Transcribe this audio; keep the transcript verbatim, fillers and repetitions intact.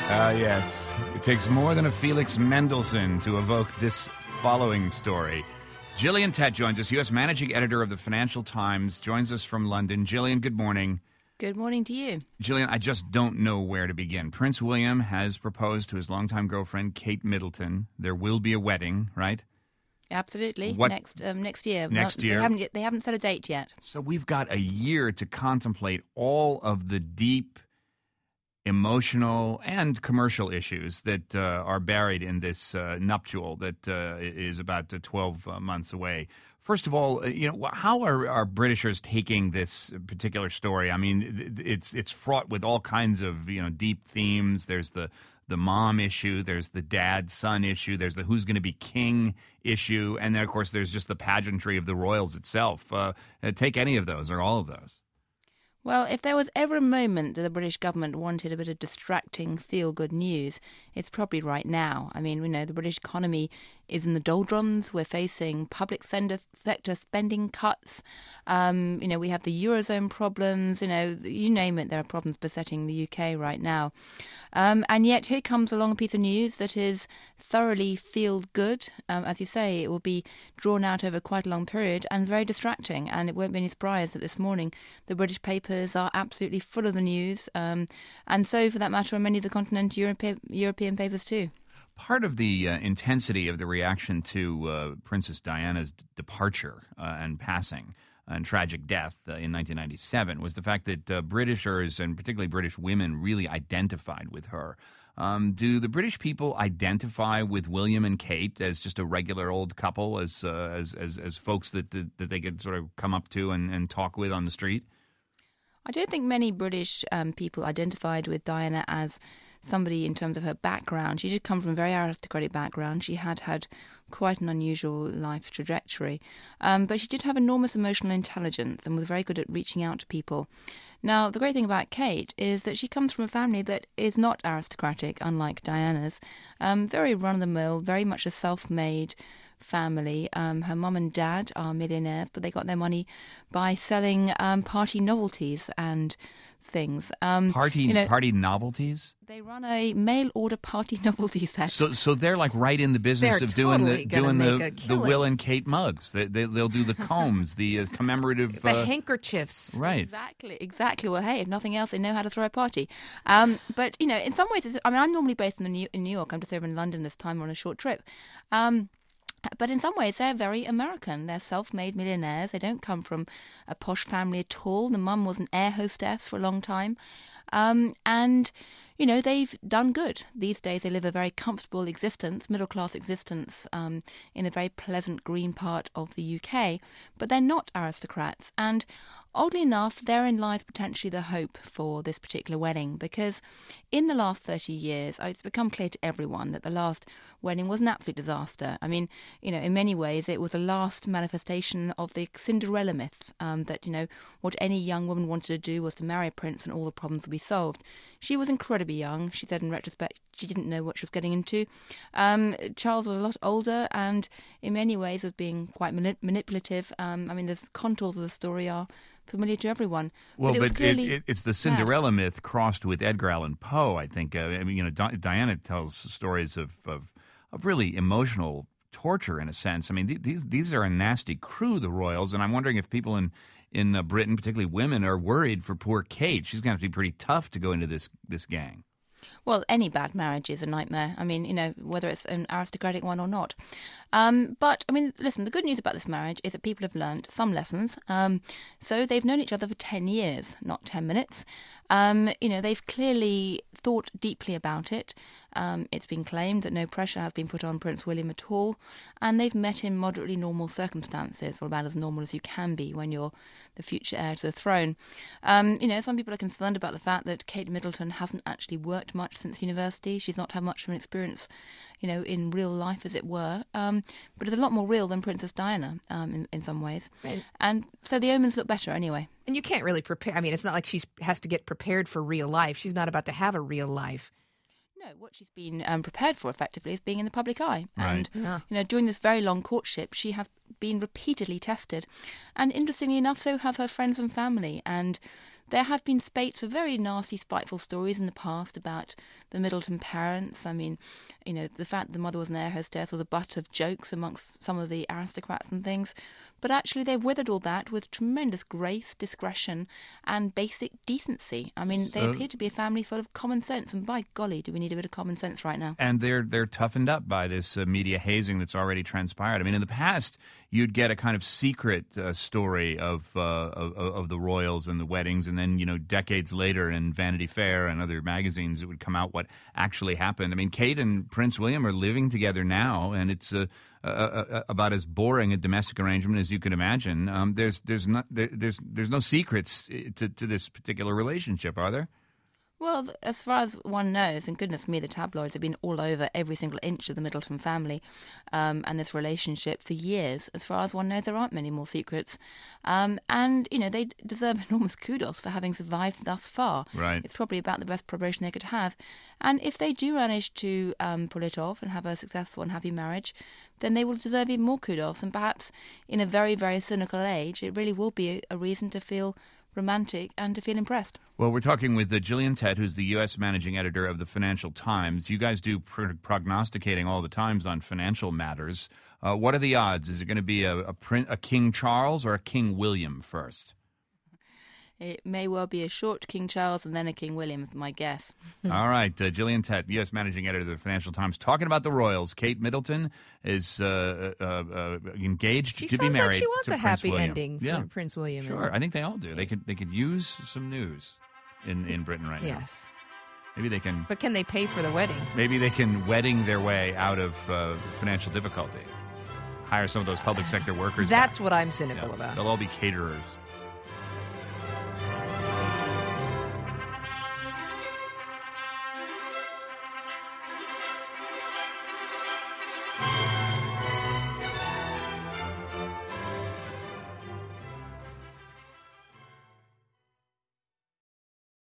Ah, uh, yes. It takes more than a Felix Mendelssohn to evoke this following story. Gillian Tett joins us, U S Managing Editor of the Financial Times, joins us from London. Gillian, good morning. Good morning to you. Gillian, I just don't know where to begin. Prince William has proposed to his longtime girlfriend, Kate Middleton. There will be a wedding, right? Absolutely. What? Next um, next year. Next Not, year. They haven't, yet, they haven't set a date yet. So we've got a year to contemplate all of the deep emotional and commercial issues that uh, are buried in this uh, nuptial that uh, is about twelve uh, months away. First of all, you know, how are, are Britishers taking this particular story? I mean, it's it's fraught with all kinds of, you know, deep themes. There's the the mom issue, there's the dad-son issue, there's the who's going to be king issue, and then, of course, there's just the pageantry of the royals itself. Uh, take any of those or all of those. Well, if there was ever a moment that the British government wanted a bit of distracting, feel-good news, it's probably right now. I mean, we know the British economy is in the doldrums. We're facing public sector spending cuts. Um, you know, we have the Eurozone problems. You know, you name it, there are problems besetting the U K right now. Um, and yet here comes along a piece of news that is thoroughly feel-good. Um, as you say, it will be drawn out over quite a long period and very distracting. And it won't be any surprise that this morning the British papers are absolutely full of the news, um, and so, for that matter, many of the continental Europe- European papers too. Part of the uh, intensity of the reaction to uh, Princess Diana's d- departure uh, and passing and tragic death uh, in nineteen ninety-seven was the fact that uh, Britishers, and particularly British women, really identified with her. Um, do the British people identify with William and Kate as just a regular old couple, as uh, as, as as folks that, that that they could sort of come up to and, and talk with on the street? I don't think many British um, people identified with Diana as somebody in terms of her background. She did come from a very aristocratic background. She had had quite an unusual life trajectory. Um, but she did have enormous emotional intelligence and was very good at reaching out to people. Now, the great thing about Kate is that she comes from a family that is not aristocratic, unlike Diana's. Um, very run-of-the-mill, very much a self-made family. Um, her mum and dad are millionaires, but they got their money by selling um, party novelties and things. Um, party you know, party novelties? They run a mail order party novelty set. So so they're like right in the business they're of doing totally the doing the, the killing. Will and Kate mugs. They, they they'll do the combs, the uh, commemorative the uh, handkerchiefs. Right. Exactly, exactly. Well, hey, if nothing else, they know how to throw a party. Um, but you know, in some ways, it's, I mean, I'm normally based in, the New, in New York. I'm just over in London this time on a short trip. Um, But in some ways, they're very American. They're self-made millionaires. They don't come from a posh family at all. The mum was an air hostess for a long time. Um, and, you know, they've done good. These days, they live a very comfortable existence, middle-class existence, um, in a very pleasant green part of the U K. But they're not aristocrats. And oddly enough, therein lies potentially the hope for this particular wedding, because in the last thirty years, it's become clear to everyone that the last wedding was an absolute disaster. I mean, you know, in many ways, it was the last manifestation of the Cinderella myth, um, that, you know, what any young woman wanted to do was to marry a prince and all the problems would be solved. She was incredibly young. She said in retrospect she didn't know what she was getting into. Um, Charles was a lot older and in many ways was being quite manip- manipulative. Um, I mean, the contours of the story are familiar to everyone. Well, but, it but was clearly it, it, it's the Cinderella myth crossed with Edgar Allan Poe, I think. Uh, I mean, you know, Di- Diana tells stories of, of, of really emotional torture, in a sense. I mean, th- these these are a nasty crew, the royals, and I'm wondering if people in in uh, Britain, particularly women, are worried for poor Kate. She's going to have to be pretty tough to go into this this gang. Well, any bad marriage is a nightmare. I mean, you know, whether it's an aristocratic one or not. Um, but, I mean, listen, the good news about this marriage is that people have learnt some lessons. Um, so they've known each other for ten years, not ten minutes. Um, you know, they've clearly thought deeply about it. Um, it's been claimed that no pressure has been put on Prince William at all. And they've met in moderately normal circumstances, or about as normal as you can be when you're the future heir to the throne. Um, you know, some people are concerned about the fact that Kate Middleton hasn't actually worked much since university. She's not had much of an experience, you know, in real life, as it were. Um, but it's a lot more real than Princess Diana um, in, in some ways. Right. And so the omens look better anyway. And you can't really prepare. I mean, it's not like she has to get prepared for real life. She's not about to have a real life. No, what she's been um, prepared for effectively is being in the public eye. Right. And, Yeah. you know, during this very long courtship, she has been repeatedly tested. And interestingly enough, so have her friends and family. And there have been spates of very nasty, spiteful stories in the past about the Middleton parents. I mean, you know, the fact that the mother was an air hostess was a butt of jokes amongst some of the aristocrats and things. But actually, they've withered all that with tremendous grace, discretion, and basic decency. I mean, they So- appear to be a family full of common sense, and by golly, do we need a bit of common sense right now. And they're they're toughened up by this uh, media hazing that's already transpired. I mean, in the past, you'd get a kind of secret uh, story of, uh, of of the royals and the weddings, and then you know, decades later in Vanity Fair and other magazines, it would come out what actually happened. I mean, Kate and Prince William are living together now, and it's uh, uh, uh, about as boring a domestic arrangement as you could imagine. Um, there's there's not there, there's there's no secrets to to this particular relationship, are there? Well, th- as far as one knows, and goodness me, the tabloids have been all over every single inch of the Middleton family um, and this relationship for years. As far as one knows, there aren't many more secrets. Um, and, you know, they d- deserve enormous kudos for having survived thus far. Right. It's probably about the best preparation they could have. And if they do manage to um, pull it off and have a successful and happy marriage, then they will deserve even more kudos. And perhaps in a very, very cynical age, it really will be a, a reason to feel romantic and to feel impressed. Well, we're talking with uh, Gillian Tett, who's the U S managing editor of the Financial Times. You guys do pr- prognosticating all the times on financial matters. Uh, what are the odds? Is it going to be a, a, prin- a King Charles or a King William first? It may well be a short King Charles and then a King William, is my guess. All right, uh, Gillian Tett, U S managing editor of the Financial Times, talking about the royals. Kate Middleton is uh, uh, uh, engaged She to be sounds married like she wants to a Prince happy William. ending Yeah, for Prince William. sure. I think they all do. They could they could use some news in, in Britain right now. Yes. Maybe they can. But can they pay for the wedding? Maybe they can wedding their way out of uh, financial difficulty. Hire some of those public sector workers. That's back. what I'm cynical Yeah. about. They'll all be caterers.